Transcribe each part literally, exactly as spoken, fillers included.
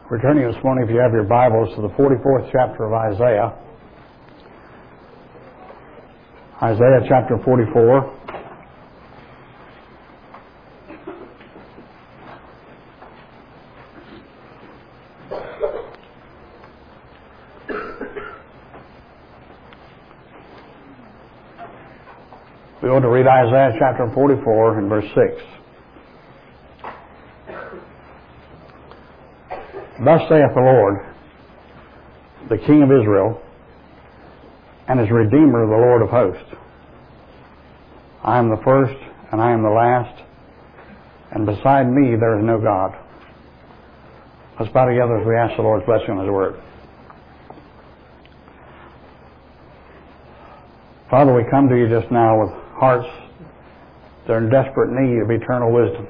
We're turning this morning, if you have your Bibles, to the forty-fourth chapter of Isaiah. Isaiah chapter forty-four. We want to read Isaiah chapter forty-four and verse six. Thus saith the Lord, the King of Israel, and his Redeemer, the Lord of hosts. I am the first, and I am the last, and beside me there is no God. Let's bow together as we ask the Lord's blessing on his word. Father, we come to you just now with hearts that are in desperate need of eternal wisdom.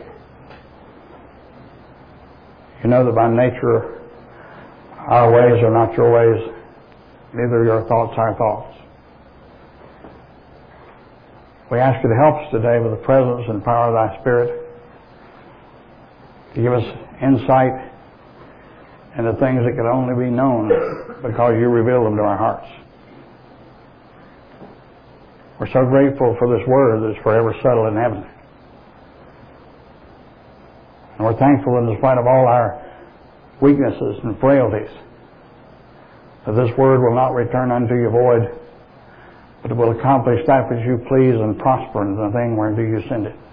You know that by nature our ways are not your ways, neither are your thoughts our thoughts. We ask you to help us today with the presence and power of thy Spirit, to give us insight into things that can only be known because you reveal them to our hearts. We're so grateful for this word that's forever settled in heaven. And we're thankful that in spite of all our weaknesses and frailties, that this word will not return unto you void, but it will accomplish that which you please and prosper in the thing whereunto you send it.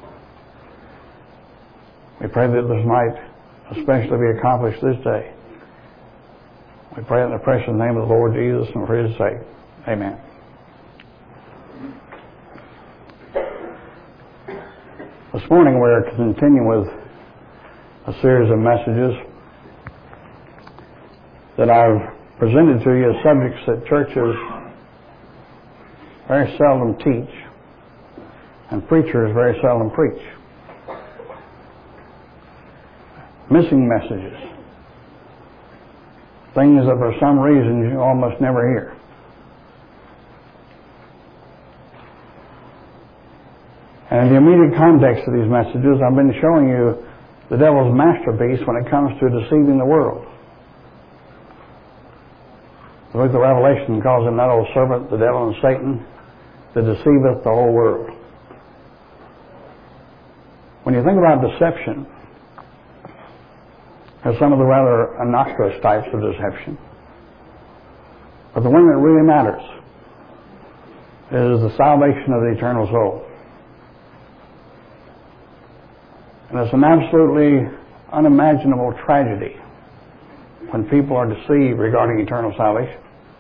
We pray that this might especially be accomplished this day. We pray in the precious name of the Lord Jesus and for his sake. Amen. This morning we're continuing with a series of messages that I've presented to you as subjects that churches very seldom teach and preachers very seldom preach. Missing messages. Things that for some reason you almost never hear. And in the immediate context of these messages, I've been showing you the devil's masterpiece when it comes to deceiving the world. The book of Revelation calls him that old serpent, the devil and Satan, that deceiveth the whole world. When you think about deception, there's some of the rather innocuous types of deception. But the one that really matters is the salvation of the eternal soul. And it's an absolutely unimaginable tragedy when people are deceived regarding eternal salvation.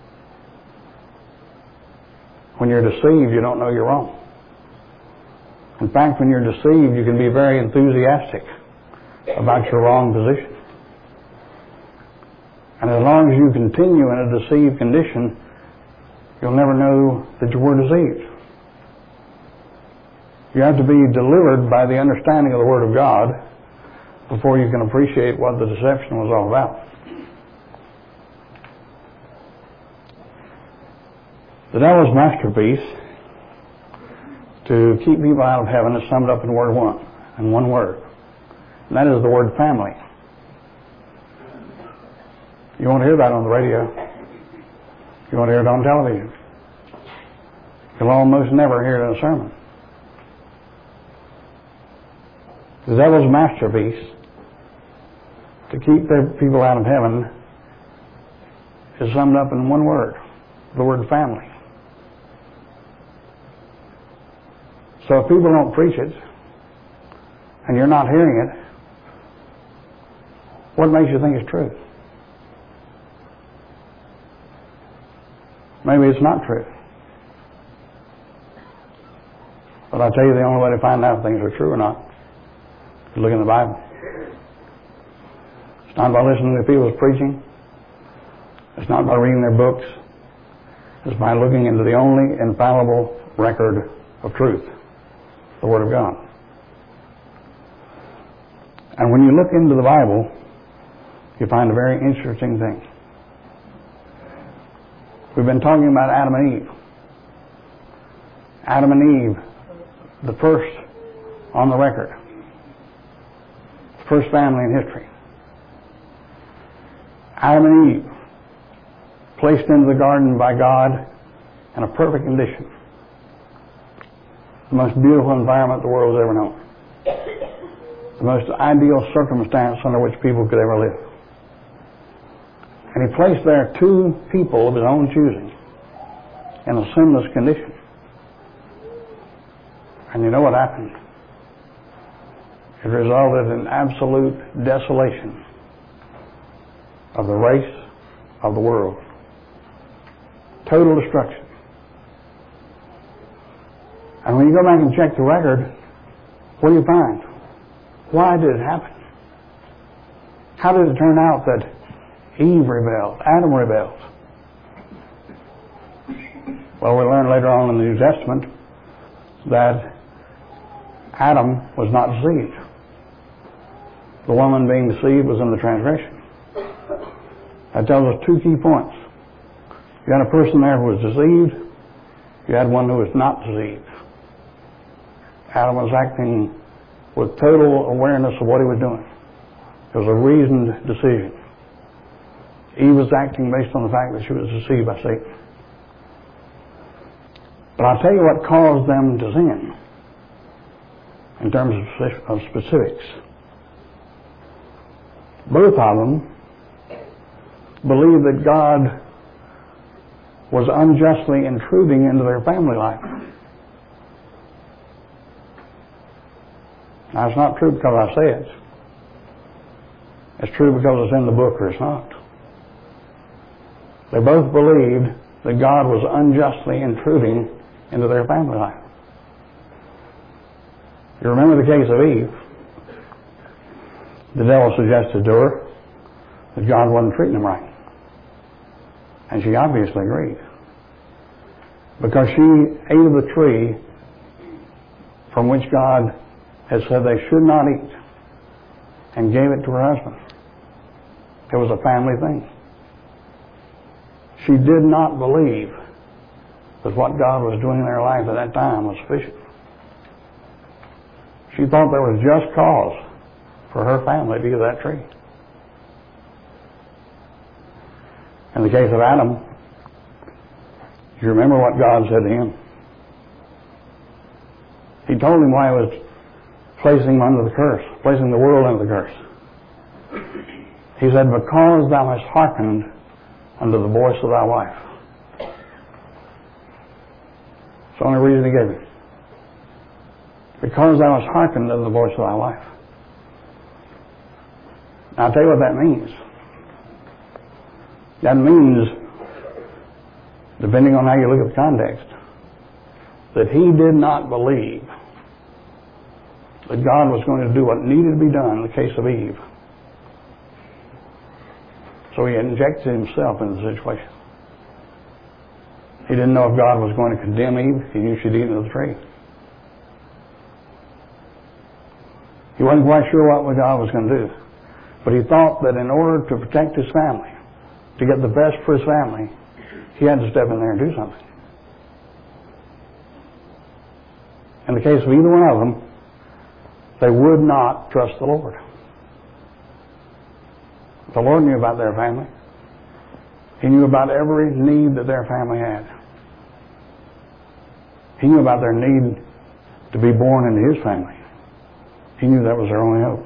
When you're deceived, you don't know you're wrong. In fact, when you're deceived, you can be very enthusiastic about your wrong position. And as long as you continue in a deceived condition, you'll never know that you were deceived. You have to be delivered by the understanding of the Word of God before you can appreciate what the deception was all about. The devil's masterpiece to keep people out of heaven is summed up in word one, in one word. And that is the word family. You won't hear that on the radio. You won't hear it on television. You'll almost never hear it in a sermon. The devil's masterpiece to keep the people out of heaven is summed up in one word, the word family. So if people don't preach it, and you're not hearing it, what makes you think it's true? Maybe it's not true. But I'll tell you the only way to find out if things are true or not is look in the Bible. It's not by listening to people's preaching. It's not by reading their books. It's by looking into the only infallible record of truth, the Word of God. And when you look into the Bible, you find a very interesting thing. We've been talking about Adam and Eve. Adam and Eve, the first on the record. The first family in history. Adam and Eve, placed into the garden by God in a perfect condition. The most beautiful environment the world has ever known. The most ideal circumstance under which people could ever live. And he placed there two people of his own choosing in a sinless condition. And you know what happened? It resulted in absolute desolation of the race, of the world. Total destruction. And when you go back and check the record, what do you find? Why did it happen? How did it turn out that Eve rebelled, Adam rebelled? Well, we learn later on in the New Testament that Adam was not deceived. The woman being deceived was in the transgression. That tells us two key points. You had a person there who was deceived. You had one who was not deceived. Adam was acting with total awareness of what he was doing. It was a reasoned decision. Eve was acting based on the fact that she was deceived by Satan. But I'll tell you what caused them to sin in terms of specifics. Both of them believed that God was unjustly intruding into their family life. Now, it's not true because I say it. It's true because it's in the book or it's not. They both believed that God was unjustly intruding into their family life. You remember the case of Eve. The devil suggested to her that God wasn't treating them right. And she obviously agreed. Because she ate of the tree from which God had said they should not eat and gave it to her husband. It was a family thing. She did not believe that what God was doing in their life at that time was sufficient. She thought there was just cause for her family to eat of that tree. In the case of Adam, you remember what God said to him? He told him why he was placing him under the curse, placing the world under the curse. He said, because thou hast hearkened unto the voice of thy wife. It's the only reason he gave him. Because thou hast hearkened unto the voice of thy wife. Now I'll tell you what that means. That means, depending on how you look at the context, that he did not believe that God was going to do what needed to be done in the case of Eve. So he injected himself into the situation. He didn't know if God was going to condemn Eve. He knew she'd eaten of the tree. He wasn't quite sure what God was going to do. But he thought that in order to protect his family, to get the best for his family, he had to step in there and do something. In the case of either one of them, they would not trust the Lord. The Lord knew about their family. He knew about every need that their family had. He knew about their need to be born into his family. He knew that was their only hope.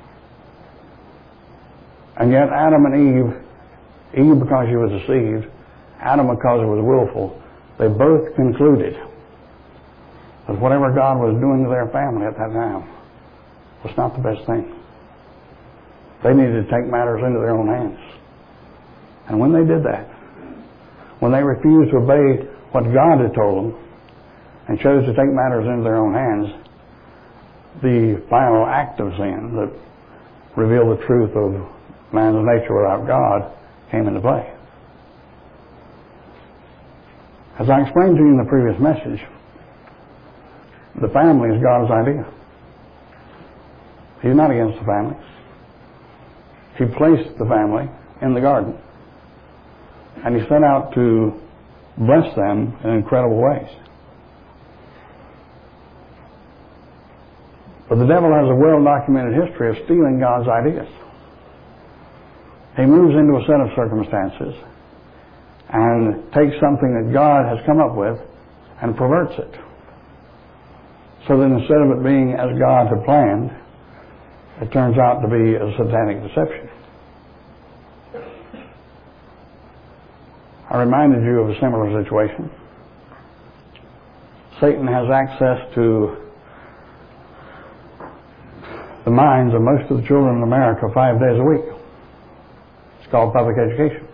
And yet Adam and Eve, Eve because she was deceived, Adam because he was willful, they both concluded that whatever God was doing to their family at that time was not the best thing. They needed to take matters into their own hands. And when they did that, when they refused to obey what God had told them and chose to take matters into their own hands, the final act of sin that revealed the truth of man's nature without God came into play. As I explained to you in the previous message, the family is God's idea. He's not against the family. He placed the family in the garden, and he set out to bless them in incredible ways. But the devil has a well-documented history of stealing God's ideas. He moves into a set of circumstances and takes something that God has come up with and perverts it. So that instead of it being as God had planned, it turns out to be a satanic deception. I reminded you of a similar situation. Satan has access to the minds of most of the children in America five days a week. It's called public education.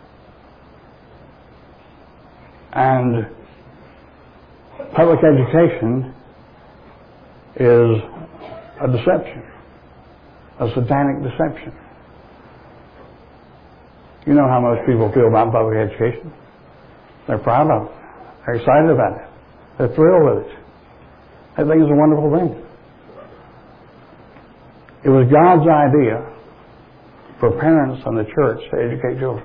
And public education is a deception, a satanic deception. You know how most people feel about public education. They're proud of it. They're excited about it. They're thrilled with it. They think it's a wonderful thing. It was God's idea for parents and the church to educate children.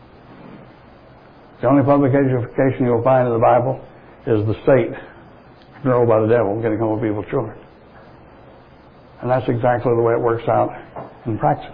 The only public education you'll find in the Bible is the state controlled by the devil getting hold of people's children. And that's exactly the way it works out in practice.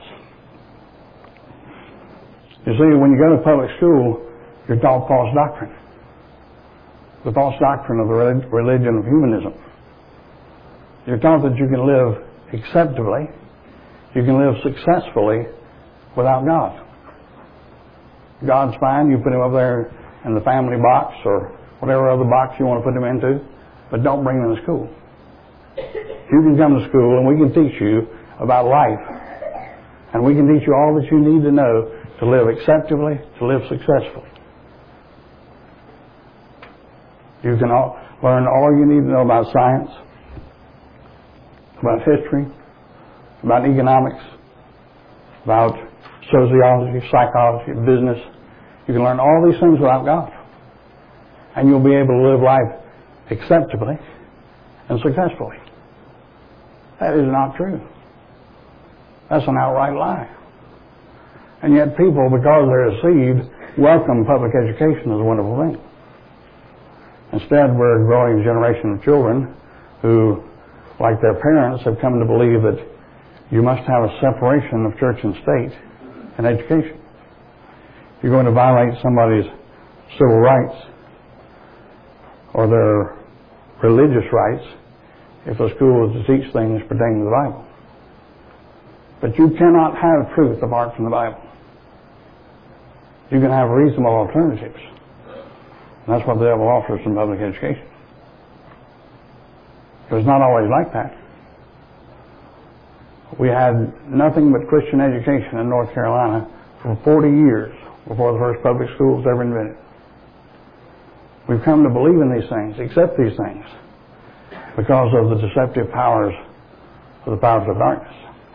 You see, when you go to public school, you're taught false doctrine. The false doctrine of the religion of humanism. You're taught that you can live acceptably, you can live successfully without God. God's fine, you put him up there in the family box or whatever other box you want to put him into, but don't bring him to school. You can come to school and we can teach you about life, and we can teach you all that you need to know to live acceptably, to live successfully. You can all, learn all you need to know about science, about history, about economics, about sociology, psychology, business. You can learn all these things without God. And you'll be able to live life acceptably and successfully. That is not true. That's an outright lie. And yet people, because they're deceived, welcome public education as a wonderful thing. Instead, we're a growing generation of children who, like their parents, have come to believe that you must have a separation of church and state in education. If you're going to violate somebody's civil rights or their religious rights, if a school is to teach things pertaining to the Bible. But you cannot have truth apart from the Bible. You can have reasonable alternatives. And that's what the devil offers in public education. But it's not always like that. We had nothing but Christian education in North Carolina for forty years before the first public school was ever invented. We've come to believe in these things, accept these things, because of the deceptive powers of the powers of darkness.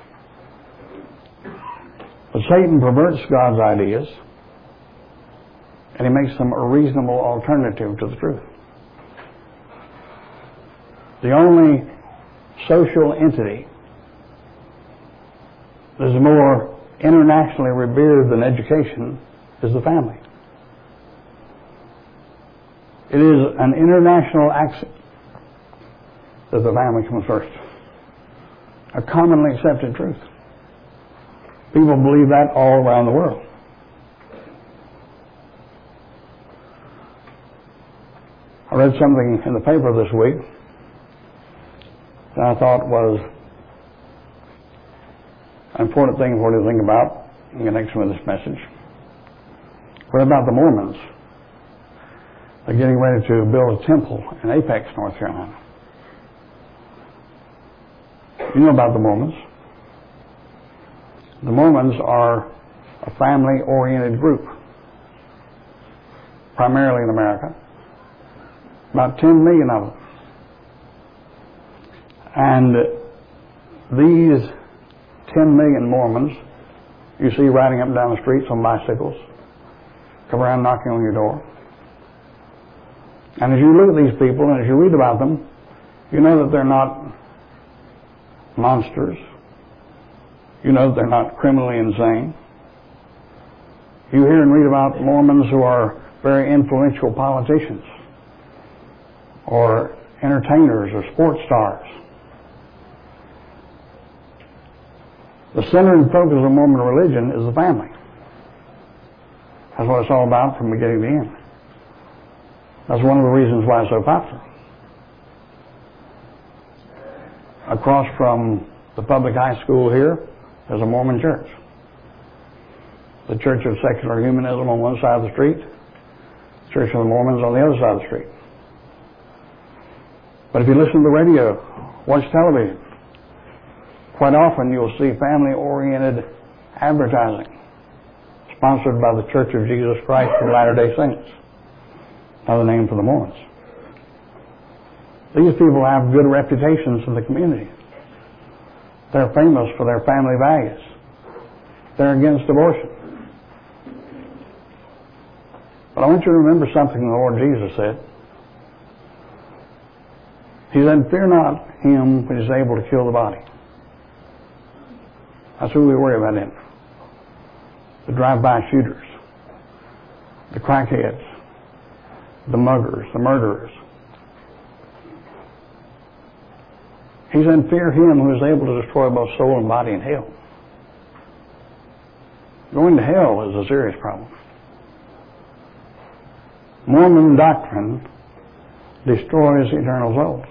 But Satan perverts God's ideas, and he makes them a reasonable alternative to the truth. The only social entity that is more internationally revered than education is the family. It is an international axiom that the family comes first. A commonly accepted truth. People believe that all around the world. I read something in the paper this week that I thought was an important thing for you to think about in connection with this message. What about the Mormons? They're getting ready to build a temple in Apex, North Carolina. You know about the Mormons. The Mormons are a family-oriented group, primarily in America. About ten million of them. And these ten million Mormons you see riding up and down the streets on bicycles, come around knocking on your door. And as you look at these people and as you read about them, you know that they're not monsters. You know that they're not criminally insane. You hear and read about Mormons who are very influential politicians or entertainers or sports stars. The center and focus of Mormon religion is the family. That's what it's all about from beginning to end. That's one of the reasons why it's so popular. Across from the public high school here, there's a Mormon church. The Church of Secular Humanism on one side of the street, the Church of the Mormons on the other side of the street. But if you listen to the radio, watch television, quite often you'll see family-oriented advertising sponsored by the Church of Jesus Christ of Latter-day Saints, another name for the Mormons. These people have good reputations in the community. They're famous for their family values. They're against abortion. But I want you to remember something the Lord Jesus said. He said, "Fear not him which is able to kill the body." That's who we worry about him. The drive-by shooters, the crackheads, the muggers, the murderers. He said, "Fear him who is able to destroy both soul and body in hell." Going to hell is a serious problem. Mormon doctrine destroys eternal souls.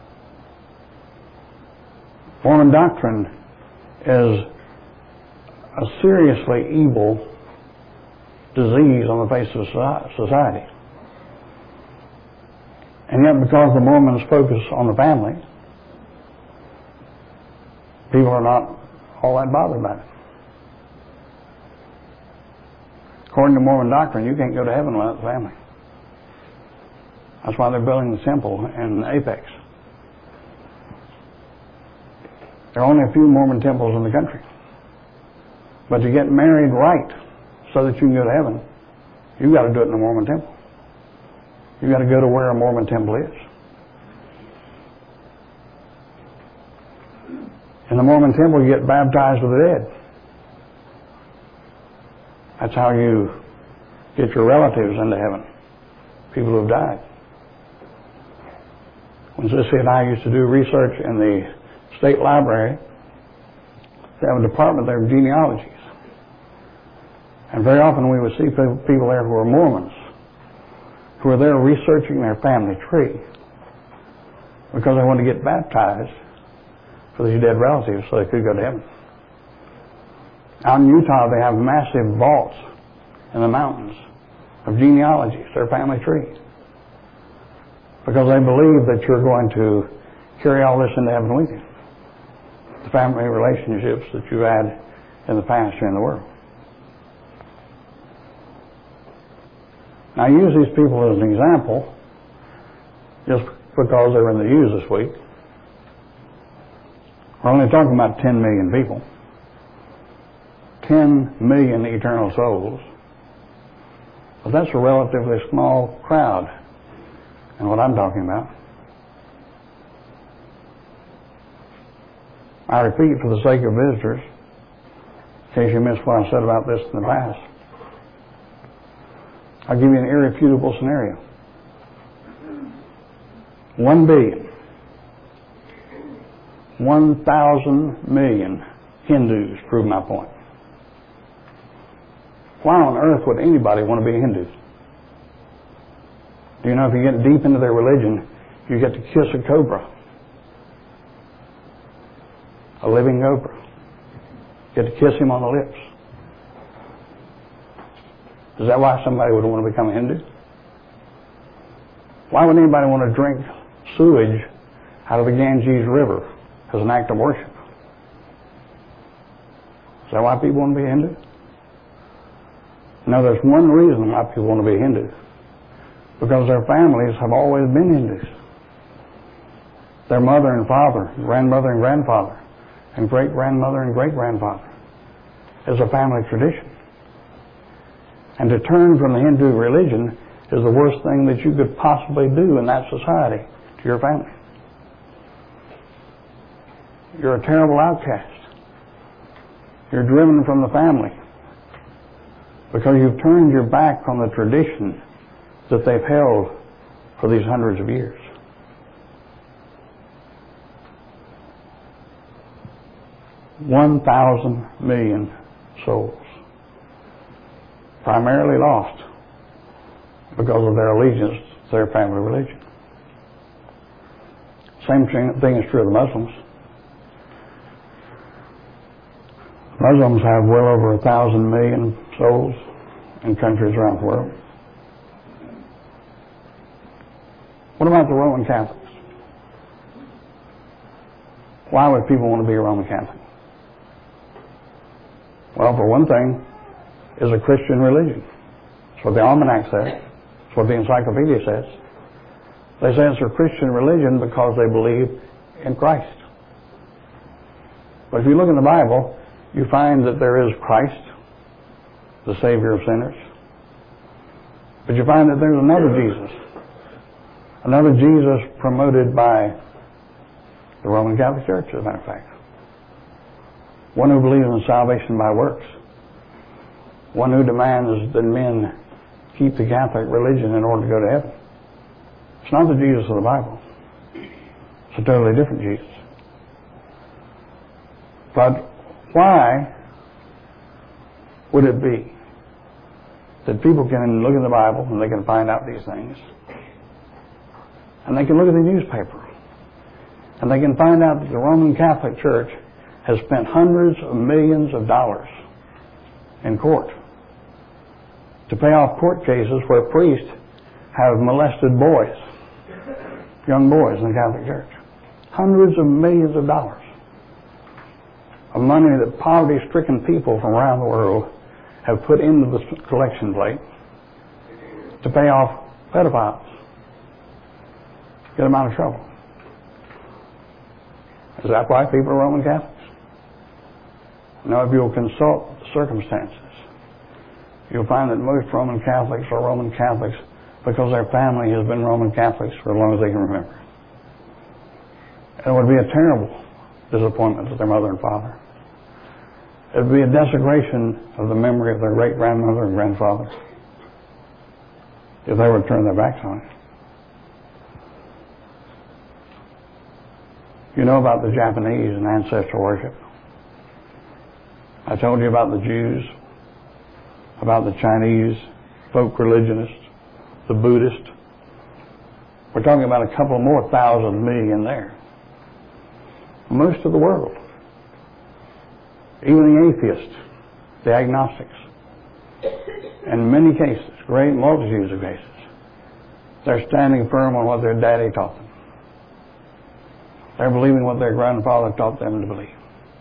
Mormon doctrine is a seriously evil disease on the face of society. And yet, because the Mormons focus on the family, people are not all that bothered by it. According to Mormon doctrine, you can't go to heaven without the family. That's why they're building the temple in Apex. There are only a few Mormon temples in the country. But to get married right so that you can go to heaven, you've got to do it in a Mormon temple. You've got to go to where a Mormon temple is. In the Mormon temple, you get baptized with the dead. That's how you get your relatives into heaven, people who have died. When Sissy and I used to do research in the state library, they have a department there of genealogies. And very often we would see people there who are Mormons, who are there researching their family tree because they want to get baptized for these dead relatives so they could go to heaven. Out in Utah, they have massive vaults in the mountains of genealogies, their family tree, because they believe that you're going to carry all this into heaven with you, the family relationships that you've had in the past here in the world. Now, I use these people as an example just because they're in the news this week. We're only talking about ten million people. ten million eternal souls. But that's a relatively small crowd in what I'm talking about. I repeat for the sake of visitors, in case you missed what I said about this in the past. I'll give you an irrefutable scenario. One billion, one thousand million Hindus prove my point. Why on earth would anybody want to be a Hindu? Do you know if you get deep into their religion, you get to kiss a cobra, a living cobra. You get to kiss him on the lips. Is that why somebody would want to become a Hindu? Why would anybody want to drink sewage out of the Ganges River as an act of worship? Is that why people want to be a Hindu? No, there's one reason why people want to be Hindu. Because their families have always been Hindus. Their mother and father, grandmother and grandfather, and great-grandmother and great-grandfather is a family tradition. And to turn from the Hindu religion is the worst thing that you could possibly do in that society to your family. You're a terrible outcast. You're driven from the family because you've turned your back on the tradition that they've held for these hundreds of years. one thousand million souls, primarily lost because of their allegiance to their family religion. Same thing is true of the Muslims. Muslims have well over a thousand million souls in countries around the world. What about the Roman Catholics? Why would people want to be a Roman Catholic? Well, for one thing, it's a Christian religion. That's what the Almanac says. That's what the Encyclopedia says. They say it's a Christian religion because they believe in Christ. But if you look in the Bible, you find that there is Christ, the Savior of sinners. But you find that there's another Jesus. Another Jesus promoted by the Roman Catholic Church, as a matter of fact. One who believes in salvation by works. One who demands that men keep the Catholic religion in order to go to heaven. It's not the Jesus of the Bible. It's a totally different Jesus. But why would it be that people can look in the Bible and they can find out these things, and they can look at the newspaper and they can find out that the Roman Catholic Church has spent hundreds of millions of dollars in court to pay off court cases where priests have molested boys, young boys in the Catholic Church? Hundreds of millions of dollars of money that poverty-stricken people from around the world have put into the collection plate to pay off pedophiles, get them out of trouble. Is that why people are Roman Catholics? No, if you'll consult the circumstances, you'll find that most Roman Catholics are Roman Catholics because their family has been Roman Catholics for as long as they can remember. And it would be a terrible disappointment to their mother and father. It would be a desecration of the memory of their great-grandmother and grandfather if they were to turn their backs on it. You know about the Japanese and ancestral worship. I told you about the Jews, about the Chinese folk religionists, the Buddhists. We're talking about a couple more thousand million there. Most of the world, even the atheists, the agnostics, in many cases, great multitudes of cases, they're standing firm on what their daddy taught them. They're believing what their grandfather taught them to believe.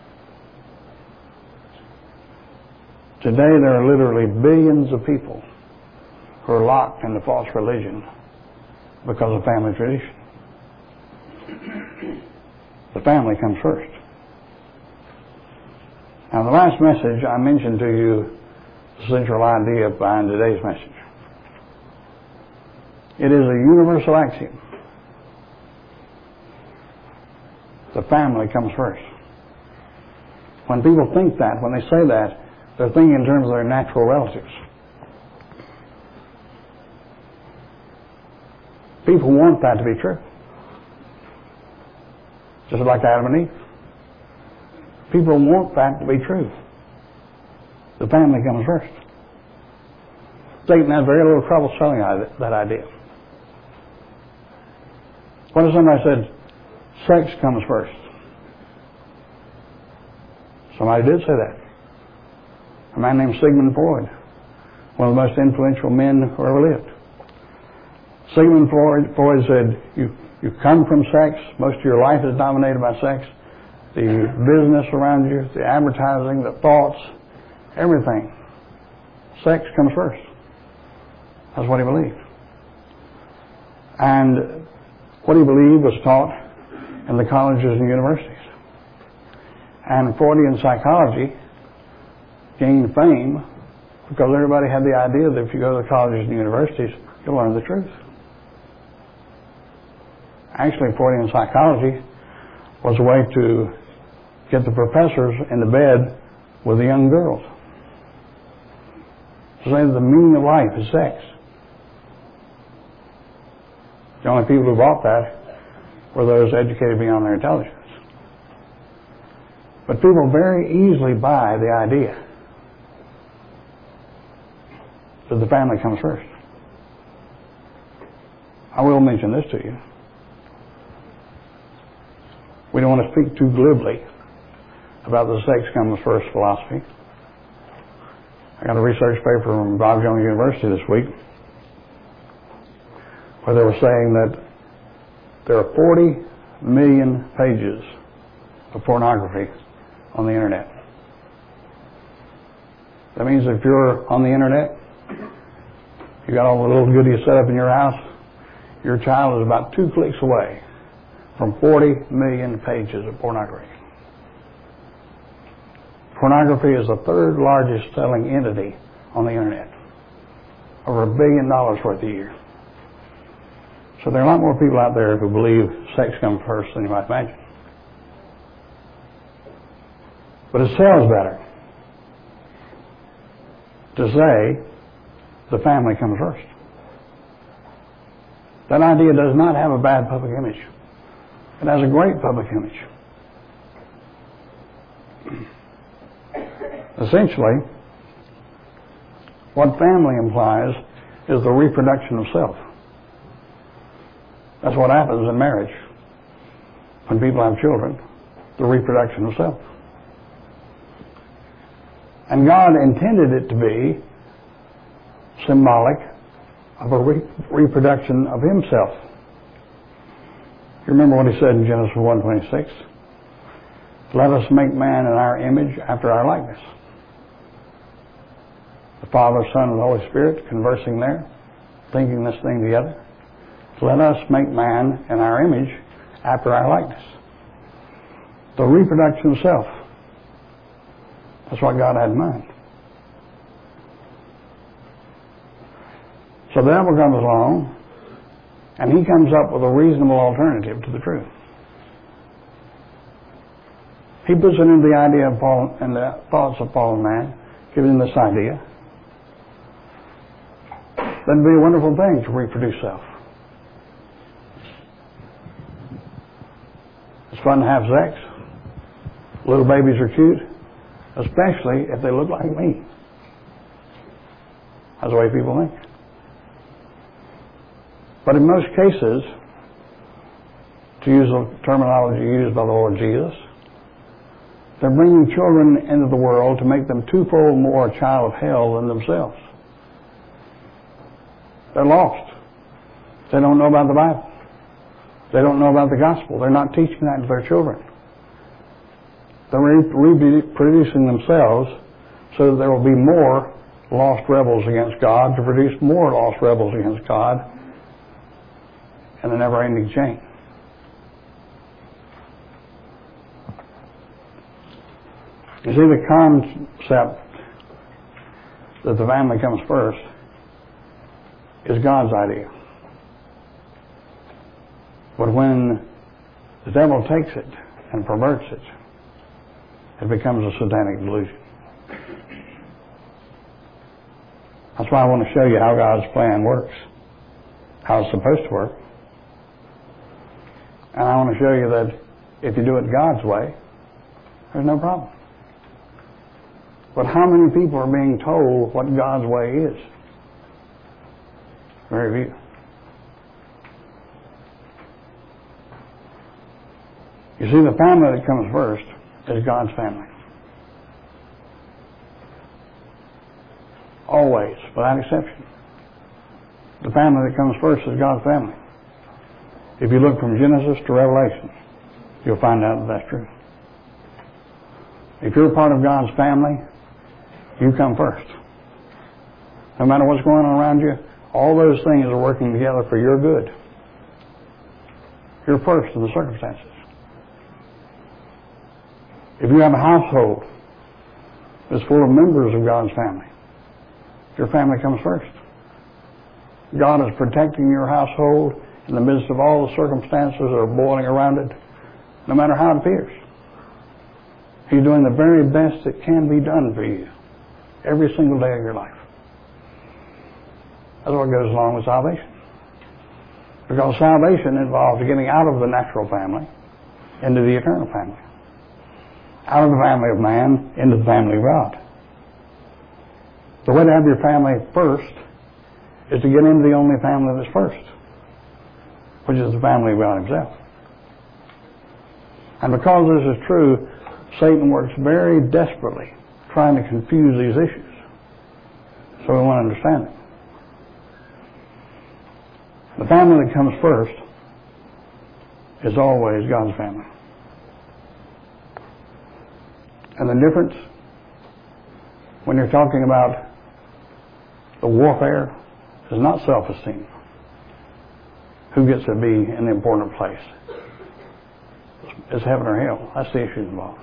Today there are literally billions of people who are locked into false religion because of family tradition. The family comes first. Now, the last message, I mentioned to you the central idea behind today's message. It is a universal axiom. The family comes first. When people think that, when they say that, they're thinking in terms of their natural relatives. People want that to be true. Just like Adam and Eve. People want that to be true. The family comes first. Satan has very little trouble selling that idea. What if somebody said, sex comes first? Somebody did say that. A man named Sigmund Freud, one of the most influential men who ever lived. Sigmund Freud, Freud said, you, you come from sex, most of your life is dominated by sex, the business around you, the advertising, the thoughts, everything. Sex comes first. That's what he believed. And what he believed was taught in the colleges and universities. And Freudian psychology gained fame because everybody had the idea that if you go to the colleges and universities, you'll learn the truth. Actually, Freudian psychology was a way to get the professors into bed with the young girls. To say that the meaning of life is sex. The only people who bought that were those educated beyond their intelligence. But people very easily buy the idea that the family comes first. I will mention this to you. We don't want to speak too glibly about the sex comes first philosophy. I got a research paper from Bob Jones University this week where they were saying that there are forty million pages of pornography on the internet. That means if you're on the internet, you got all the little goodies set up in your house, your child is about two clicks away from forty million pages of pornography. Pornography is the third largest selling entity on the internet. Over a billion dollars worth a year. So there are a lot more people out there who believe sex comes first than you might imagine. But it sells better to say the family comes first. That idea does not have a bad public image. It has a great public image. Essentially, what family implies is the reproduction of self. That's what happens in marriage. When people have children, the reproduction of self. And God intended it to be symbolic of a re- reproduction of himself. You remember what he said in Genesis one twenty-six? Let us make man in our image after our likeness. The Father, Son, and the Holy Spirit conversing there, thinking this thing together. Let us make man in our image after our likeness. The reproduction of self. That's what God had in mind. So the devil comes along, and he comes up with a reasonable alternative to the truth. He puts it into the idea of Paul and the thoughts of fallen man, gives him this idea. That'd be a wonderful thing to reproduce self. It's fun to have sex. Little babies are cute, especially if they look like me. That's the way people think. But in most cases, to use the terminology used by the Lord Jesus, they're bringing children into the world to make them twofold more a child of hell than themselves. They're lost. They don't know about the Bible. They don't know about the gospel. They're not teaching that to their children. They're reproducing themselves so that there will be more lost rebels against God to produce more lost rebels against God in a never-ending chain. You see, the concept that the family comes first is God's idea. But when the devil takes it and perverts it, it becomes a satanic delusion. That's why I want to show you how God's plan works, how it's supposed to work. And I want to show you that if you do it God's way, there's no problem. But how many people are being told what God's way is? Very few. You see, the family that comes first is God's family. Always, without exception. The family that comes first is God's family. If you look from Genesis to Revelation, you'll find out that that's true. If you're part of God's family, you come first. No matter what's going on around you, all those things are working together for your good. You're first in the circumstances. If you have a household that's full of members of God's family, your family comes first. God is protecting your household in the midst of all the circumstances that are boiling around it, no matter how it appears. He's doing the very best that can be done for you every single day of your life. That's what goes along with salvation. Because salvation involves getting out of the natural family into the eternal family. out of the family of man into the family of God. The way to have your family first is to get into the only family that's first, which is the family of God himself. And because this is true, Satan works very desperately trying to confuse these issues. So we want to understand it. The family that comes first is always God's family. And the difference when you're talking about the warfare is not self-esteem. Who gets to be in the important place? It's heaven or hell. That's the issue involved.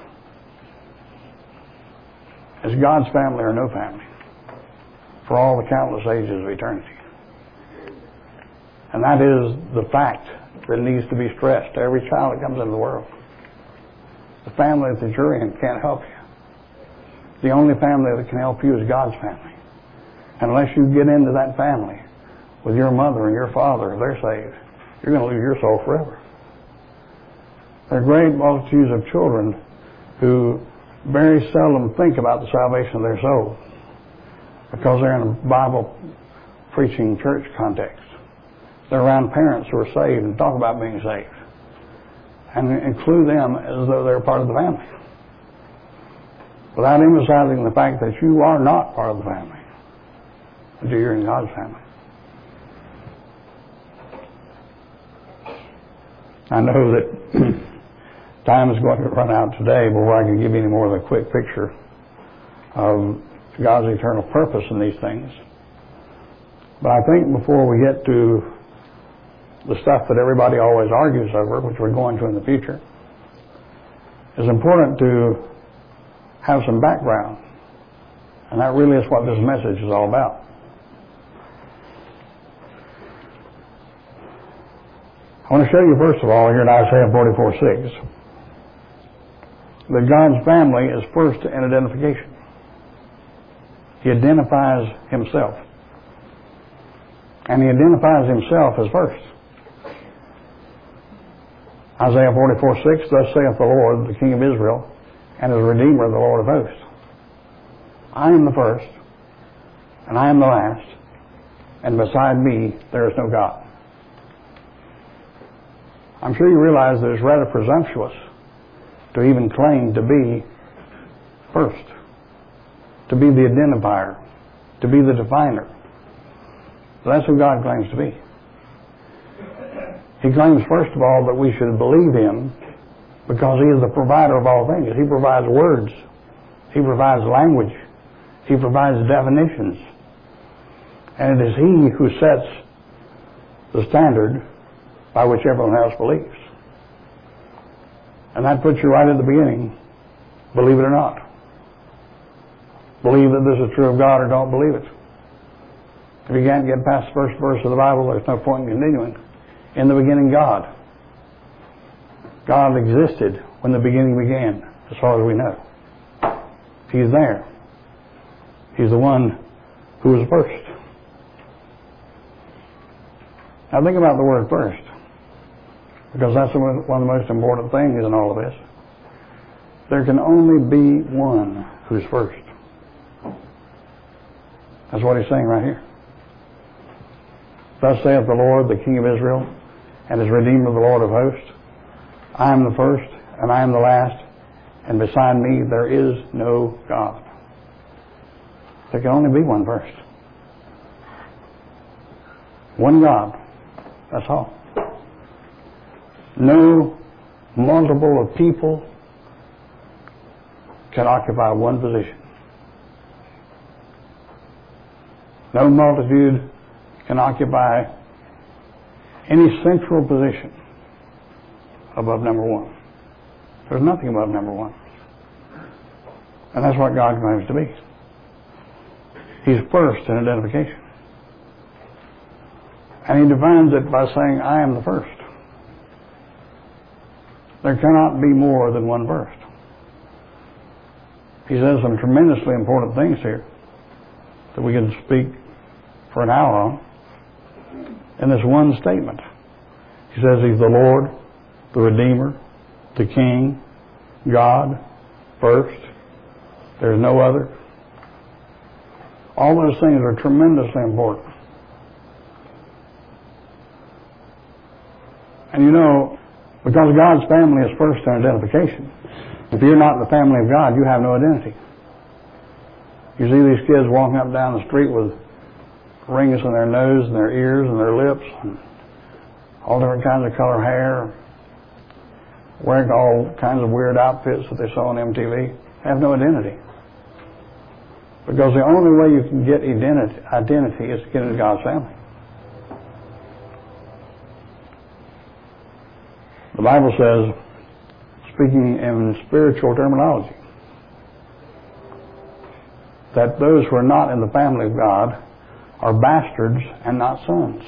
It's God's family or no family for all the countless ages of eternity. And that is the fact that needs to be stressed to every child that comes into the world. The family that you're in can't help you. The only family that can help you is God's family. And unless you get into that family with your mother and your father, if they're saved, you're going to lose your soul forever. There are great multitudes of children who very seldom think about the salvation of their soul because they're in a Bible preaching church context. They're around parents who are saved and talk about being saved and include them as though they're part of the family, without emphasizing the fact that you are not part of the family until you're in God's family. I know that time is going to run out today before I can give you any more of a quick picture of God's eternal purpose in these things. But I think before we get to the stuff that everybody always argues over, which we're going to in the future, it's important to have some background. And that really is what this message is all about. I want to show you, first of all, here in Isaiah forty-four six, that God's family is first in identification. He identifies himself. And he identifies himself as first. Isaiah forty-four six, thus saith the Lord, the King of Israel, and his Redeemer, the Lord of hosts. I am the first, and I am the last, and beside me there is no God. I'm sure you realize that it's rather presumptuous to even claim to be first, to be the identifier, to be the definer. But that's who God claims to be. He claims, first of all, that we should believe him because he is the provider of all things. He provides words. He provides language. He provides definitions. And it is he who sets the standard by which everyone else believes. And that puts you right at the beginning. Believe it or not. Believe that this is true of God or don't believe it. If you can't get past the first verse of the Bible, there's no point in continuing. In the beginning, God. God existed when the beginning began, as far as we know. He's there. He's the one who was first. Now think about the word first, because that's one of the most important things in all of this. There can only be one who's first. That's what he's saying right here. Thus saith the Lord, the King of Israel, and his Redeemer, the Lord of hosts. I am the first, and I am the last, and beside me there is no God. There can only be one first. One God. That's all. No multiple of people can occupy one position. No multitude can occupy any central position above number one. There's nothing above number one. And that's what God claims to be. He's first in identification. And he defines it by saying, I am the first. There cannot be more than one first. He says some tremendously important things here that we can speak for an hour on in this one statement. He says he's the Lord, the Redeemer, the King, God, first. There's no other. All those things are tremendously important. And you know, because God's family is first in identification, if you're not in the family of God, you have no identity. You see these kids walking up and down the street with rings in their nose and their ears and their lips and all different kinds of color hair, wearing all kinds of weird outfits that they saw on M T V, have no identity. Because the only way you can get identity, identity is to get into God's family. The Bible says, speaking in spiritual terminology, that those who are not in the family of God are bastards and not sons.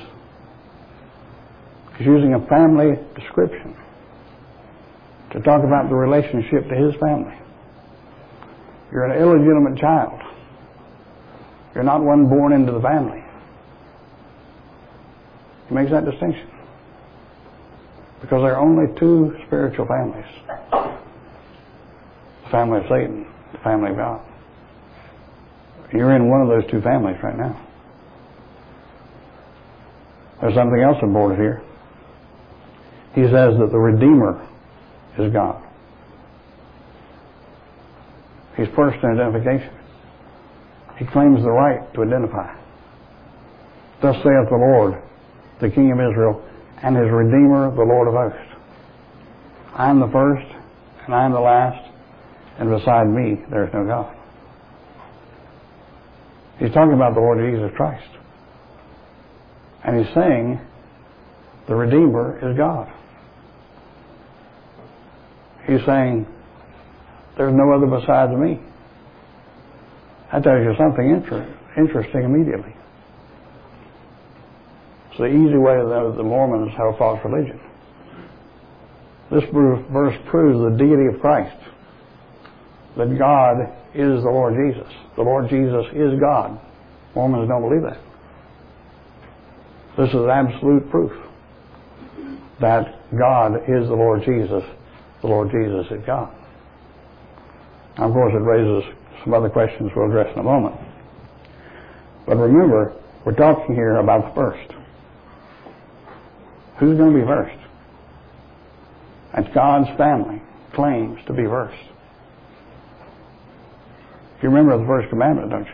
He's using a family description to talk about the relationship to his family. You're an illegitimate child. You're not one born into the family. He makes that distinction. Because there are only two spiritual families. The family of Satan, the family of God. You're in one of those two families right now. There's something else important here. He says that the Redeemer is God. He's first in identification. He claims the right to identify. Thus saith the Lord, the King of Israel, and his Redeemer, the Lord of hosts. I am the first, and I am the last, and beside me there is no God. He's talking about the Lord Jesus Christ. And he's saying the Redeemer is God. He's saying there's no other besides me. That tells you something inter- interesting immediately. It's the easy way that the Mormons have a false religion. This verse proves the deity of Christ. That God is the Lord Jesus. The Lord Jesus is God. Mormons don't believe that. This is absolute proof that God is the Lord Jesus. The Lord Jesus is God. Now, of course, it raises some other questions we'll address in a moment. But remember, we're talking here about the first. Who's going to be first? And God's family claims to be first. You remember the first commandment, don't you?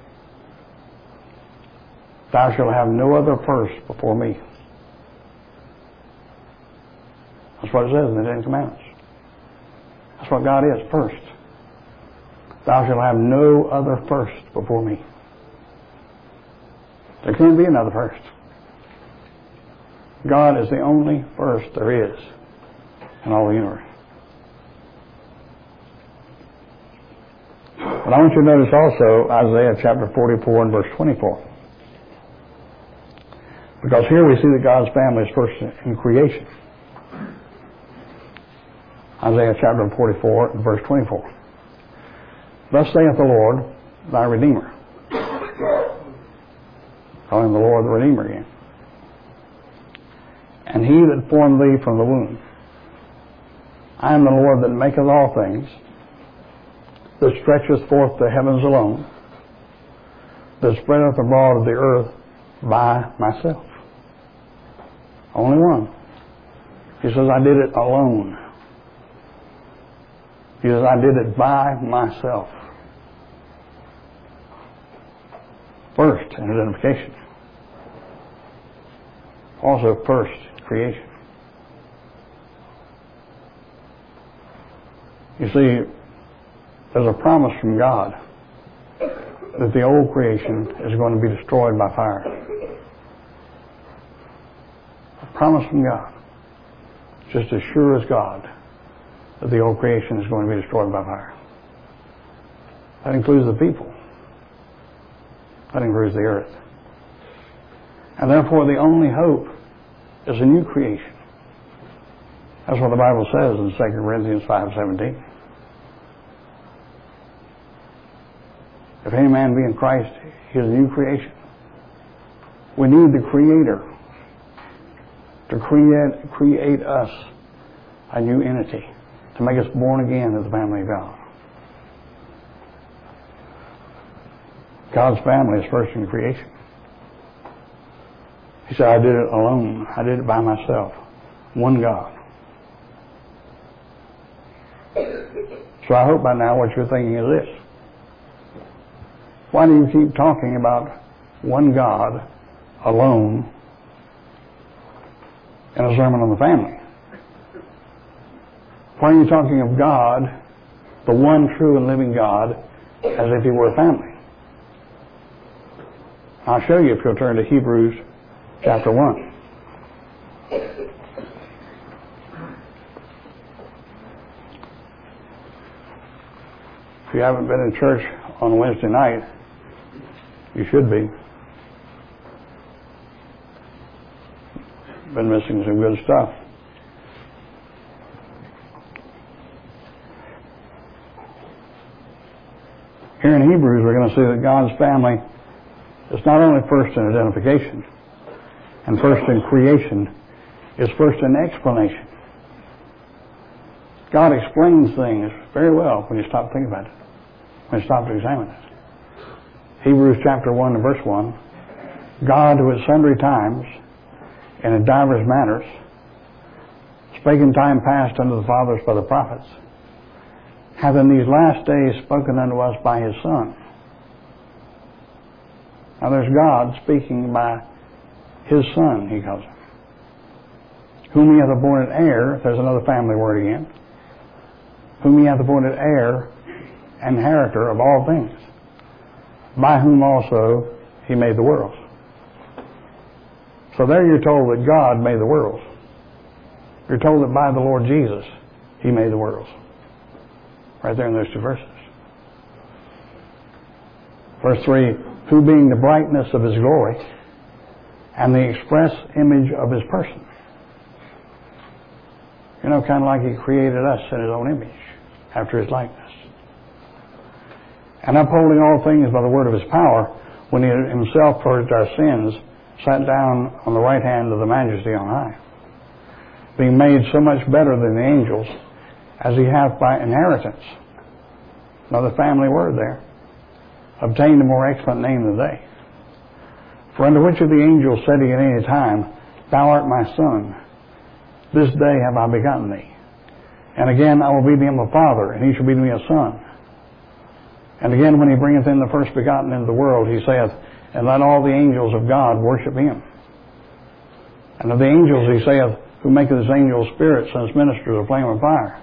Thou shalt have no other first before me. That's what it says in the Ten Commandments. That's what God is, first. Thou shalt have no other first before me. There can't be another first. God is the only first there is in all the universe. But I want you to notice also Isaiah chapter forty-four and verse twenty-four. Because here we see that God's family is first in creation. Isaiah chapter forty-four and verse twenty-four. Thus saith the Lord, thy Redeemer. Calling the Lord the Redeemer again. And he that formed thee from the womb. I am the Lord that maketh all things, that stretcheth forth the heavens alone, that spreadeth abroad the earth by myself. Only one. He says, I did it alone. He says, I did it by myself. First in identification. Also first creation. You see, there's a promise from God that the old creation is going to be destroyed by fire. A promise from God. Just as sure as God that the old creation is going to be destroyed by fire. That includes the people. That includes the earth. And therefore the only hope is a new creation. That's what the Bible says in Second Corinthians five seventeen. If any man be in Christ, he is a new creation. We need the Creator to create, create us a new entity, to make us born again in the family of God. God's family is first in creation. He said, I did it alone. I did it by myself. One God. So I hope by now what you're thinking is this. Why do you keep talking about one God alone in a sermon on the family? Why are you talking of God, the one true and living God, as if he were a family? I'll show you if you'll turn to Hebrews chapter one. If you haven't been in church on Wednesday night, you should be. Been missing some good stuff. Here in Hebrews, we're going to see that God's family is not only first in identification and first in creation, is first in explanation. God explains things very well when you stop thinking about it, when you stop to examine it. Hebrews chapter one and verse one, God who at sundry times and in divers manners spake in time past unto the fathers by the prophets, hath in these last days spoken unto us by his Son. Now there's God speaking by his Son, he calls him, whom he hath appointed heir, there's another family word again, whom he hath appointed heir and inheritor of all things, by whom also he made the worlds. So there you're told that God made the worlds. You're told that by the Lord Jesus he made the worlds. Right there in those two verses. Verse three, who being the brightness of his glory and the express image of his person. You know, kind of like he created us in his own image, after his likeness. And upholding all things by the word of his power, when he himself purged our sins, sat down on the right hand of the majesty on high, being made so much better than the angels, as he hath by inheritance, another family word there, obtained a more excellent name than they. For unto which of the angels said he at any time, Thou art my son, this day have I begotten thee. And again I will be to him a father, and he shall be to me a son. And again when he bringeth in the first begotten into the world, he saith, And let all the angels of God worship him. And of the angels he saith, Who maketh his angels spirits and his ministers a flame of fire.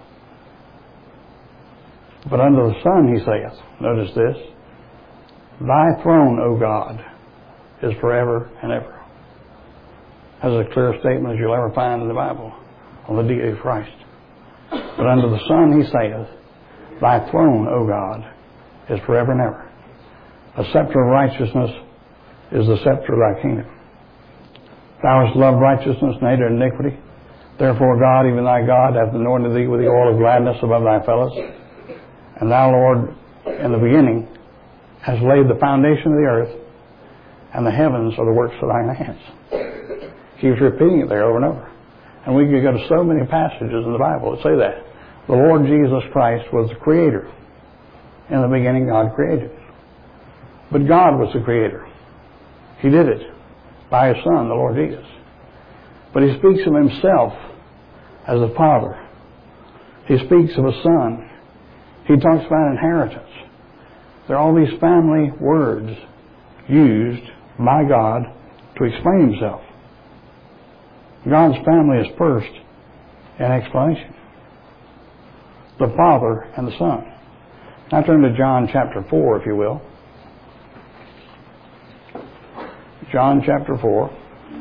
But unto the Son he saith, notice this, Thy throne, O God, is forever and ever. That's as clear a statement as you'll ever find in the Bible on the deity of Christ. But unto the Son he saith, Thy throne, O God, is forever and ever. A scepter of righteousness is the scepter of thy kingdom. Thou hast loved righteousness and hated iniquity. Therefore God, even thy God, hath anointed thee with the oil of gladness above thy fellows. And thou, Lord, in the beginning, hast laid the foundation of the earth, and the heavens are the works of thine hands. Keeps repeating it there over and over. And we could go to so many passages in the Bible that say that. The Lord Jesus Christ was the creator. In the beginning, God created. But God was the creator. He did it by his Son, the Lord Jesus. But he speaks of himself as a father. He speaks of a son. He talks about inheritance. There are all these family words used by God to explain himself. God's family is first in explanation. The Father and the Son. Now turn to John chapter four, if you will. John chapter four.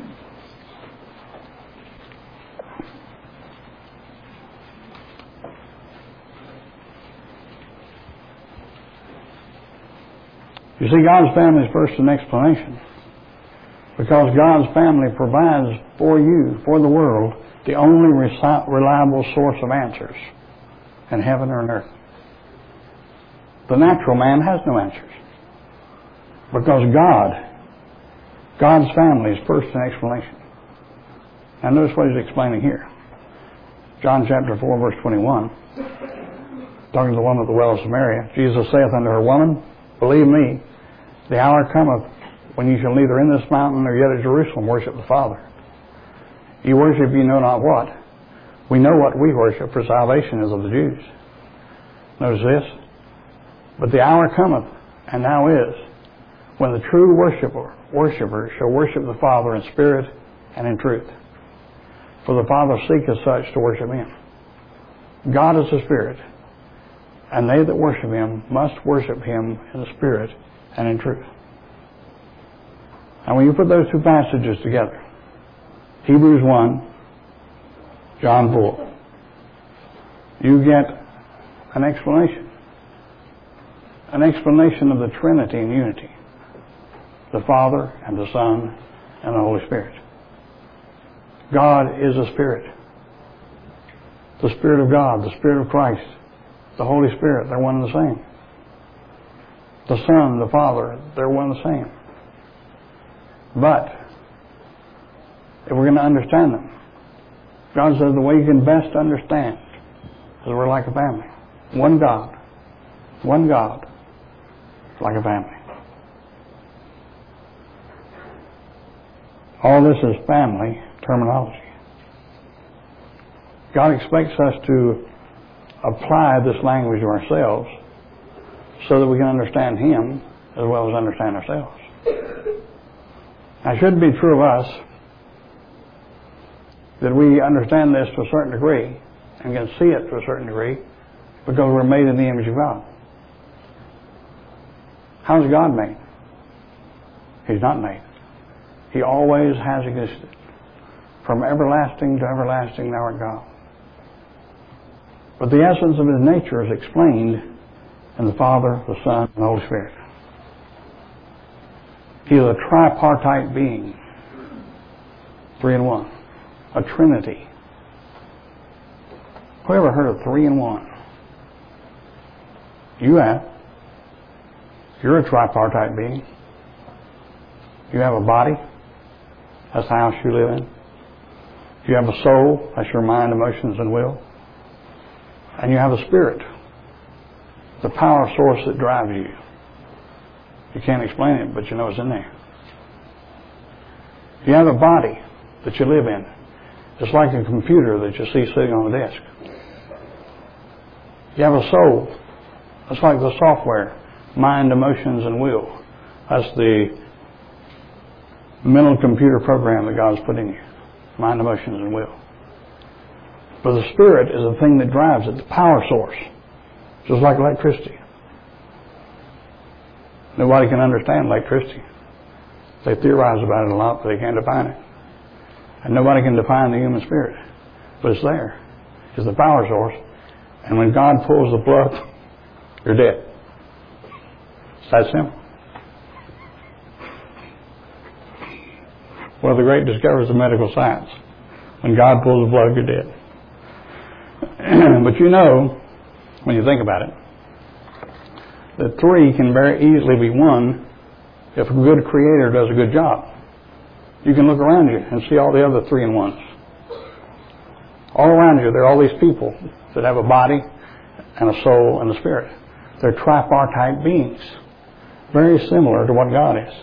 You see, God's family is first in explanation. Because God's family provides for you, for the world, the only reliable source of answers in heaven or on earth. The natural man has no answers. Because God, God's family is first in explanation. Now notice what he's explaining here. John chapter four, verse twenty-one. Talking to the woman at the well of Samaria. Jesus saith unto her, Woman, believe me, The hour cometh when you shall neither in this mountain nor yet at Jerusalem worship the Father. You worship you know not what. We know what we worship, for salvation is of the Jews. Notice this. But the hour cometh, and now is, when the true worshiper, worshiper shall worship the Father in spirit and in truth. For the Father seeketh such to worship him. God is a spirit, and they that worship him must worship him in the spirit and in truth. And when you put those two passages together, Hebrews one, John four, you get an explanation. An explanation of the Trinity and unity. The Father and the Son and the Holy Spirit. God is a Spirit. The Spirit of God, the Spirit of Christ, the Holy Spirit, they're one and the same. The Son, the Father, they're one and the same. But if we're going to understand them, God says the way you can best understand is we're like a family. One God. One God. Like a family. All this is family terminology. God expects us to apply this language to ourselves so that we can understand Him as well as understand ourselves. Now, it shouldn't be true of us that we understand this to a certain degree and can see it to a certain degree because we're made in the image of God. How is God made? He's not made. He always has existed. From everlasting to everlasting, thou art God. But the essence of His nature is explained in the Father, the Son, and the Holy Spirit. He is a tripartite being. Three in one. A Trinity. Who ever heard of three in one? You have. You're a tripartite being. You have a body. That's the house you live in. You have a soul. That's your mind, emotions, and will. And you have a spirit. The power source that drives you. You can't explain it, but you know it's in there. You have a body that you live in. It's like a computer that you see sitting on the desk. You have a soul. It's like the software. Mind, emotions, and will. That's the mental computer program that God's put in you. Mind, emotions, and will. But the Spirit is the thing that drives it, the power source. Just like electricity. Nobody can understand electricity. They theorize about it a lot, but they can't define it. And nobody can define the human spirit. But it's there. It's the power source. And when God pulls the plug, you're dead. It's that simple. One of the great discoveries of medical science. When God pulls the plug, you're dead. But you know, when you think about it, that three can very easily be one if a good creator does a good job. You can look around you and see all the other three in ones. All around you, there are all these people that have a body and a soul and a spirit. They're tripartite beings. Very similar to what God is.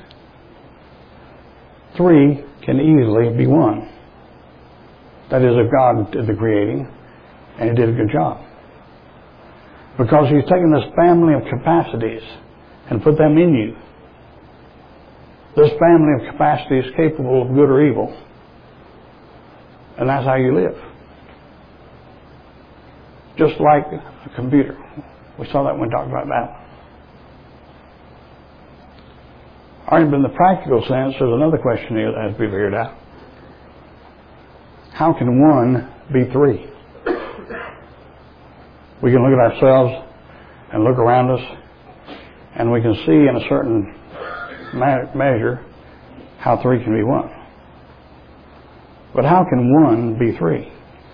Three can easily be one. That is, if God did the creating and He did a good job. Because He's taken this family of capacities and put them in you. This family of capacity is capable of good or evil. And that's how you live. Just like a computer. We saw that when we talked about that. All right, but in the practical sense, there's another question here that has to be figured out. How can one be three? We can look at ourselves and look around us, and we can see in a certain measure how three can be one. But how can one be three?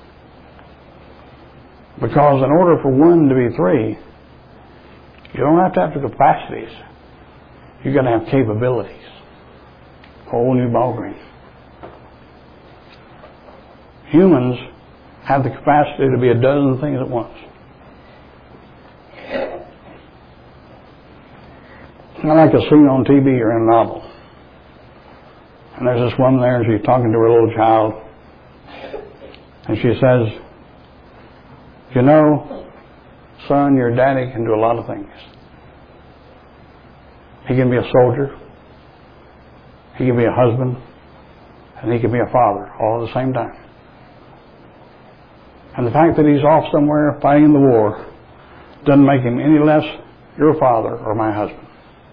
Because in order for one to be three, you don't have to have the capacities. You've got to have capabilities. Whole new ballgame. Humans have the capacity to be a dozen things at once. I like a scene on T V or in a novel. And there's this woman there, and she's talking to her little child. And she says, you know, son, your daddy can do a lot of things. He can be a soldier. He can be a husband. And he can be a father all at the same time. And the fact that he's off somewhere fighting in the war doesn't make him any less your father or my husband.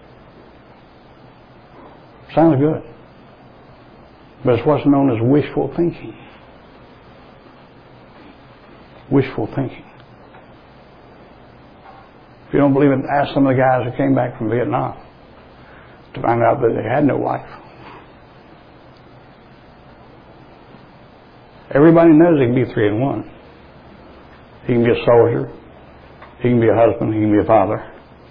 Sounds good. But it's what's known as wishful thinking. Wishful thinking. If you don't believe it, ask some of the guys who came back from Vietnam to find out that they had no wife. Everybody knows he can be three in one. He can be a soldier. He can be a husband. He can be a father.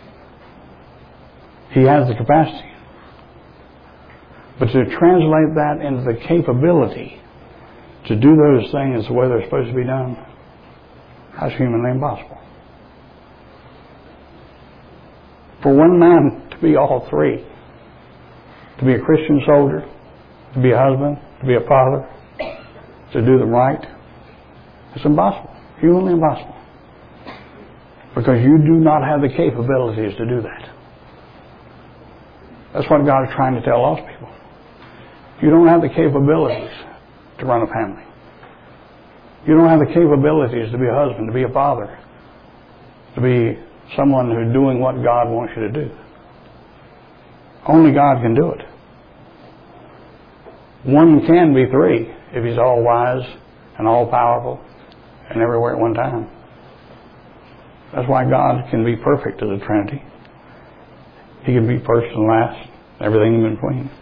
He has the capacity. But to translate that into the capability to do those things the way they're supposed to be done, that's humanly impossible. For one man to be all three, to be a Christian soldier, to be a husband, to be a father, to do them right, it's impossible. Humanly impossible. Because you do not have the capabilities to do that. That's what God is trying to tell lost people. You don't have the capabilities to run a family. You don't have the capabilities to be a husband, to be a father, to be someone who's doing what God wants you to do. Only God can do it. One can be three if he's all wise and all powerful and everywhere at one time. That's why God can be perfect as a Trinity. He can be first and last, everything in between.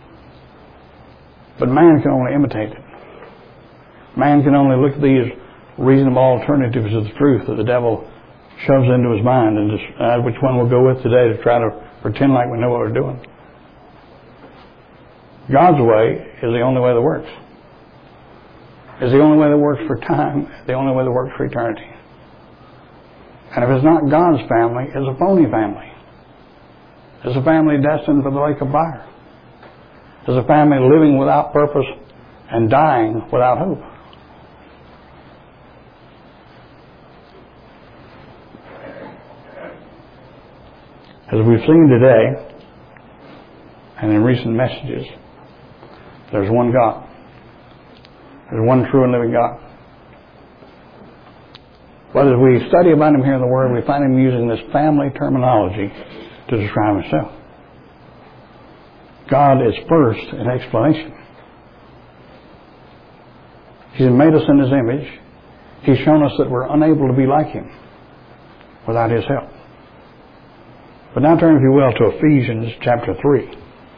But man can only imitate it. Man can only look at these reasonable alternatives to the truth that the devil shoves into his mind and decide which one we'll go with today to try to pretend like we know what we're doing. God's way is the only way that works. It's the only way that works for time, the only way that works for eternity. And if it's not God's family, it's a phony family. It's a family destined for the lake of fire. It's a family living without purpose and dying without hope. As we've seen today, and in recent messages, there's one God. There's one true and living God. But as we study about him here in the Word, we find him using this family terminology to describe himself. God is first in explanation. He's made us in his image. He's shown us that we're unable to be like him without his help. But now turn, if you will, to Ephesians chapter three.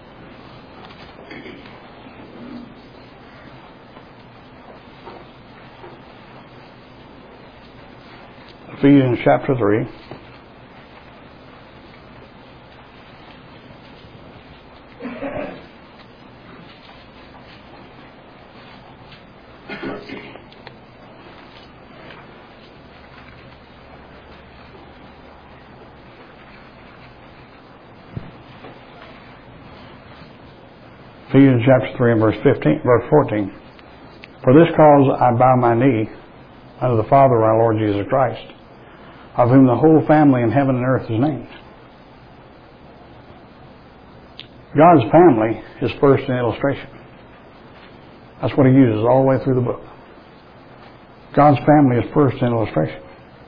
Ephesians chapter three. Ephesians chapter three and verse fifteen, verse fourteen. For this cause I bow my knee unto the Father of our Lord Jesus Christ, of whom the whole family in heaven and earth is named. God's family is first in illustration. That's what he uses all the way through the book. God's family is first in illustration.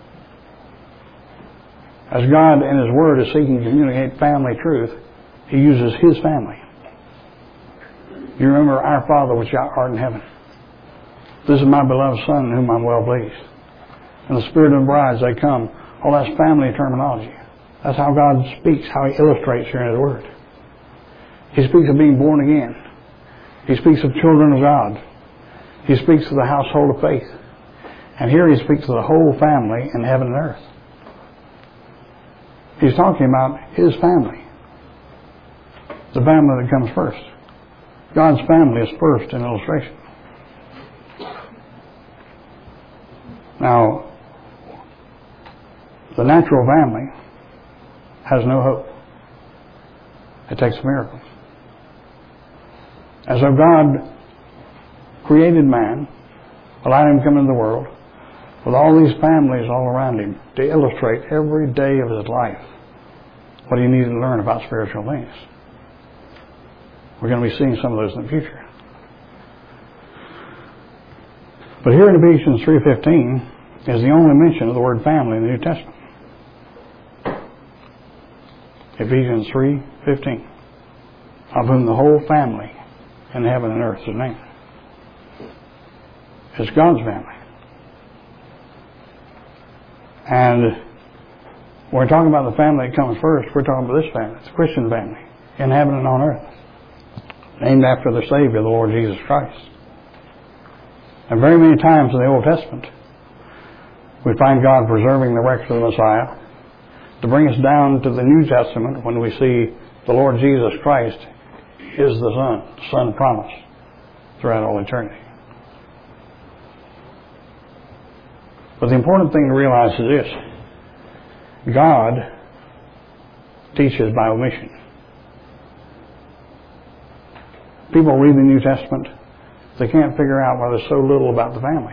As God in his word is seeking to communicate family truth, he uses his family. You remember, our Father which art in heaven. This is my beloved Son in whom I'm well pleased. And the Spirit and brides, they come. All that's family terminology. That's how God speaks, how he illustrates here in his word. He speaks of being born again. He speaks of children of God. He speaks of the household of faith. And here he speaks of the whole family in heaven and earth. He's talking about his family. The family that comes first. God's family is first in illustration. Now, the natural family has no hope. It takes miracles. And so God created man, allowed him to come into the world, with all these families all around him to illustrate every day of his life what he needed to learn about spiritual things. We're going to be seeing some of those in the future. But here in Ephesians three fifteen is the only mention of the word family in the New Testament. Ephesians three fifteen, of whom the whole family in heaven and earth is named. It's God's family. And when we're talking about the family that comes first, we're talking about this family. It's the Christian family in heaven and on earth, named after the Savior, the Lord Jesus Christ. And very many times in the Old Testament, we find God preserving the record of the Messiah to bring us down to the New Testament when we see the Lord Jesus Christ is the Son, the Son promised throughout all eternity. But the important thing to realize is this: God teaches by omission. People read the New Testament, they can't figure out why there's so little about the family.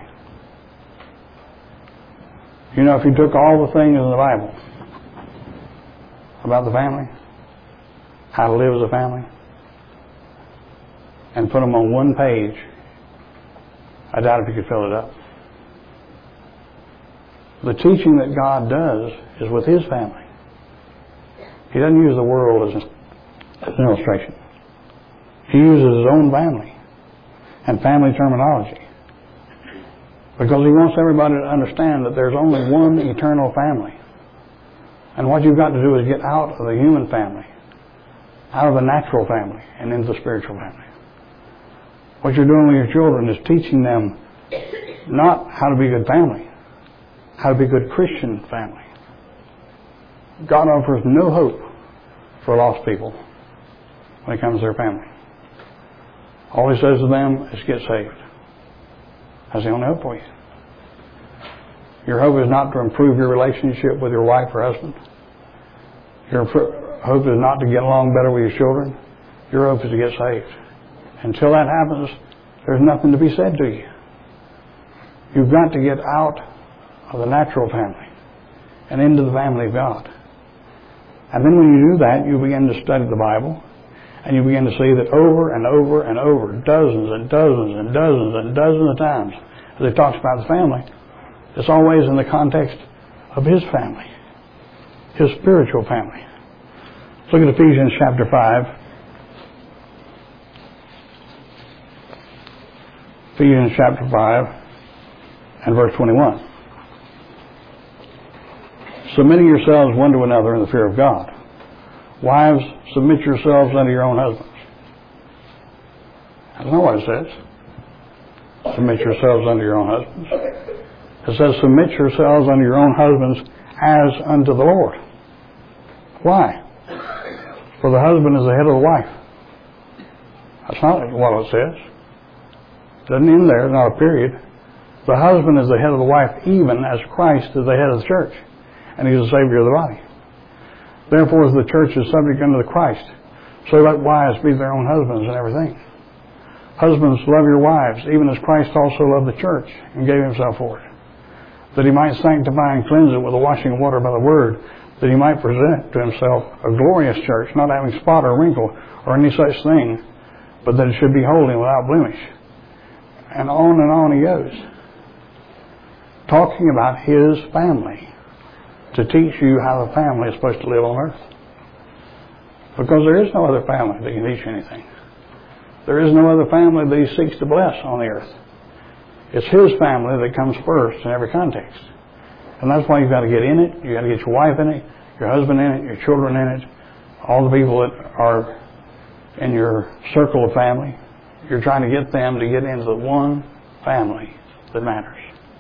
You know, if you took all the things in the Bible about the family, how to live as a family, and put them on one page, I doubt if you could fill it up. The teaching that God does is with His family. He doesn't use the world as an illustration. He uses His own family and family terminology, because He wants everybody to understand that there's only one eternal family. And what you've got to do is get out of the human family, out of the natural family, and into the spiritual family. What you're doing with your children is teaching them not how to be a good family, how to be a good Christian family. God offers no hope for lost people when it comes to their family. All He says to them is get saved. That's the only hope for you. Your hope is not to improve your relationship with your wife or husband. Your hope is not to get along better with your children. Your hope is to get saved. Until that happens, there's nothing to be said to you. You've got to get out of the natural family and into the family of God. And then when you do that, you begin to study the Bible, and you begin to see that over and over and over, dozens and dozens and dozens and dozens of times, as it talks about the family, it's always in the context of His family, His spiritual family. Let's look at Ephesians chapter five. Ephesians chapter five and verse twenty-one. Submitting yourselves one to another in the fear of God. Wives, submit yourselves unto your own husbands. That's not what it says. Submit yourselves unto your own husbands. It says, submit yourselves unto your own husbands as unto the Lord. Why? For the husband is the head of the wife. That's not what it says. It doesn't end there, not a period. The husband is the head of the wife, even as Christ is the head of the church, and He's the Savior of the body. Therefore, as the church is subject unto the Christ, so let wives be their own husbands and everything. Husbands, love your wives, even as Christ also loved the church and gave Himself for it, that He might sanctify and cleanse it with the washing of water by the word, that He might present to Himself a glorious church, not having spot or wrinkle or any such thing, but that it should be holy and without blemish. And on and on he goes, talking about His family, to teach you how the family is supposed to live on earth. Because there is no other family that can teach you anything. There is no other family that He seeks to bless on the earth. It's His family that comes first in every context. And that's why you've got to get in it. You've got to get your wife in it, your husband in it, your children in it, all the people that are in your circle of family. You're trying to get them to get into the one family that matters.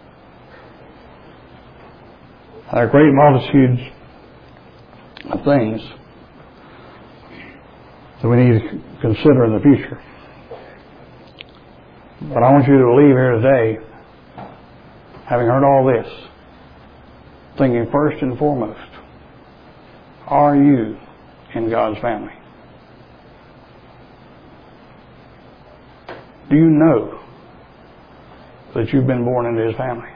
There are great multitudes of things that we need to consider in the future. But I want you to leave here today, having heard all this, thinking first and foremost, are you in God's family? Do you know that you've been born into His family?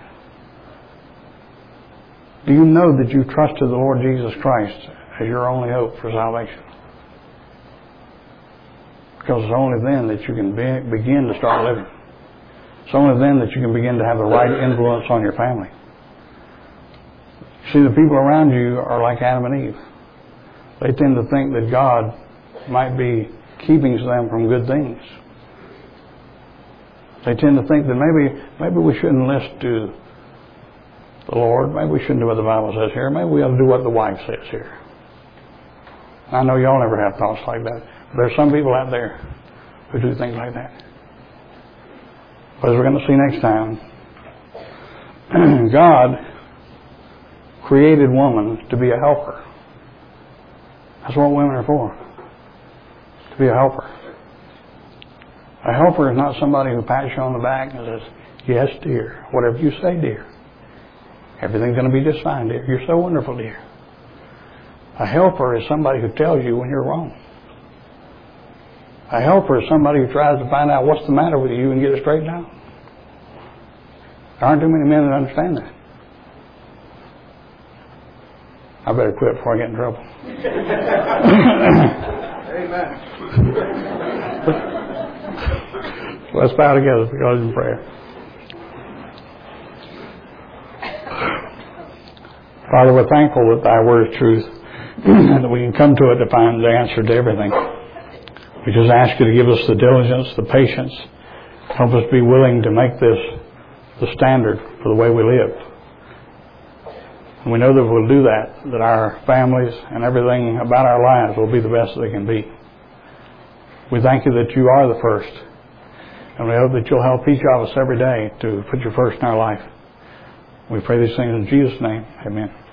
Do you know that you've trusted the Lord Jesus Christ as your only hope for salvation? Because it's only then that you can be, begin to start living. It's only then that you can begin to have the right influence on your family. See, the people around you are like Adam and Eve. They tend to think that God might be keeping them from good things. They tend to think that maybe maybe we shouldn't listen to the Lord. Maybe we shouldn't do what the Bible says here. Maybe we ought to do what the wife says here. I know y'all never have thoughts like that. But there's some people out there who do things like that. But as we're going to see next time, God created woman to be a helper. That's what women are for. To be a helper. A helper is not somebody who pats you on the back and says, yes, dear, whatever you say, dear. Everything's going to be just fine, dear. You're so wonderful, dear. A helper is somebody who tells you when you're wrong. A helper is somebody who tries to find out what's the matter with you and get it straightened out. There aren't too many men that understand that. I better quit before I get in trouble. Amen. Let's bow together for God in prayer. Father, we're thankful that Thy Word is truth and that we can come to it to find the answer to everything. We just ask You to give us the diligence, the patience, help us be willing to make this the standard for the way we live. And we know that if we'll do that, that our families and everything about our lives will be the best they can be. We thank You that You are the first. And we hope that You'll help each of us every day to put You first in our life. We pray these things in Jesus' name. Amen.